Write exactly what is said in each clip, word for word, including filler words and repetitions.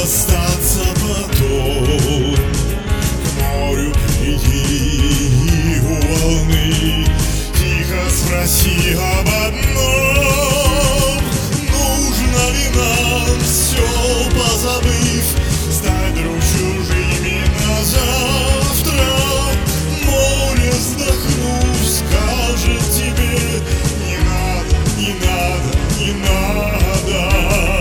остаться потом. К морю приди у волны, тихо спроси об одном: нужно ли нам, все позабыв, стать друг чужими на завтра? Море, вздохнув, скажет тебе: не надо, не надо, не надо.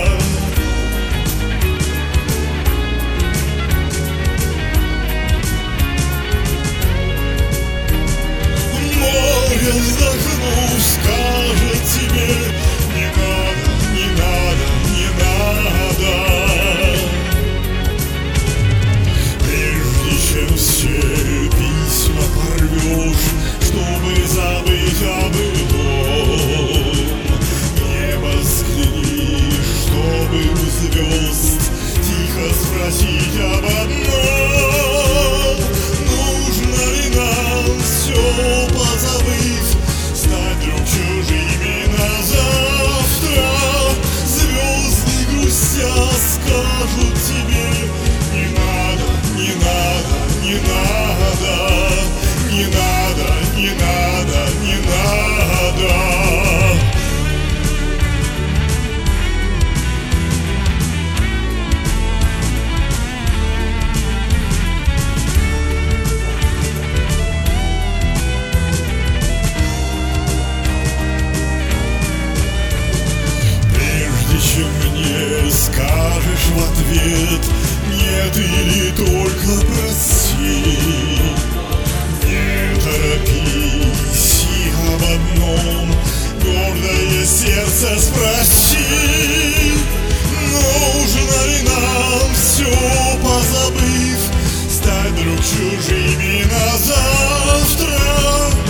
Море, вздохнув, скажет тебе: не надо, не надо, не надо. Прежде чем все письма порвешь, чтобы забыть об былом, небо взгляни, чтобы у звезд тихо спросить об одном: нужно ли нам, все позабыв, стать друг чужими на завтра? Звезды грустя скажут тебе: не надо, не надо, не надо, не надо, не надо, не надо. Чем мне скажешь в ответ нет или только прости, не торопись и об одном гордое сердце спроси: нужно ли нам, все позабыв, стать друг чужими на завтра?